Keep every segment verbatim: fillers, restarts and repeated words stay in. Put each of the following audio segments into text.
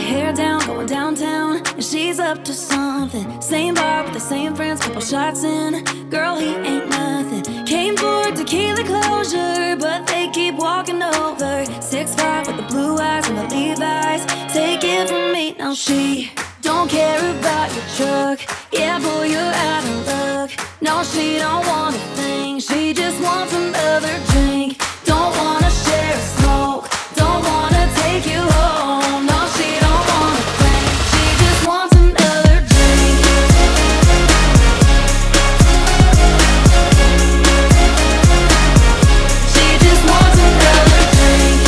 hair down, going downtown, and she's up to something. Same bar with the same friends, couple shots in. Girl, he ain't nothing. Came for tequila closure, but they keep walking over. Six five with the blue eyes and the Levi's. Take it from me, now she don't care about your truck. Yeah, boy, you're out of luck. No, she don't want a thing. She just wants another drink. Don't wanna share a smoke. Don't wanna take you home. No, she don't want a thing. She just wants another drink. She just wants another drink.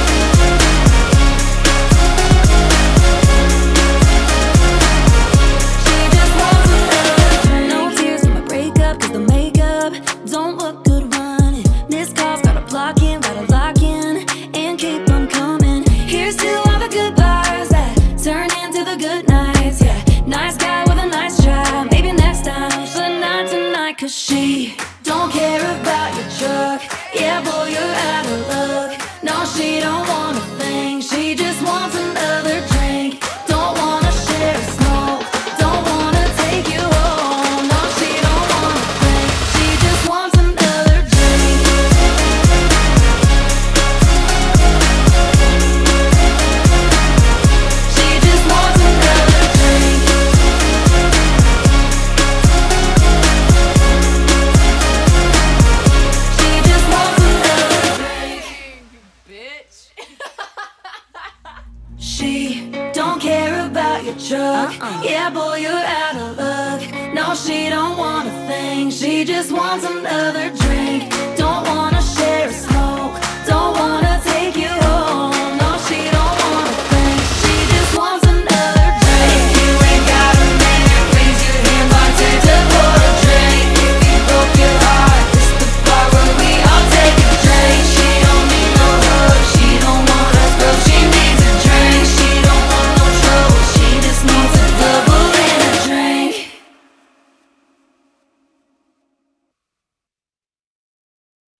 She just wants another drink. No tears from my breakup, cause the makeup don't look good running. Missed calls, gotta block in, gotta lock in, and keep on coming. Here's to all the goodbyes that turn into the good nights. Yeah, nice guy with a nice try. Maybe next time, but not tonight. Cause she don't care about your truck. Yeah, boy, you're out of luck. No, she don't want a thing. She just wants another drink. Don't wanna share a smoke. Don't wanna take you home. No, she don't want a thing. She just wants another drink. She just wants another drink. She just wants another drink. Bitch. She don't care about your truck. Uh-uh. Yeah, boy, you're out of luck. No, she don't want a thing. She just wants another drink.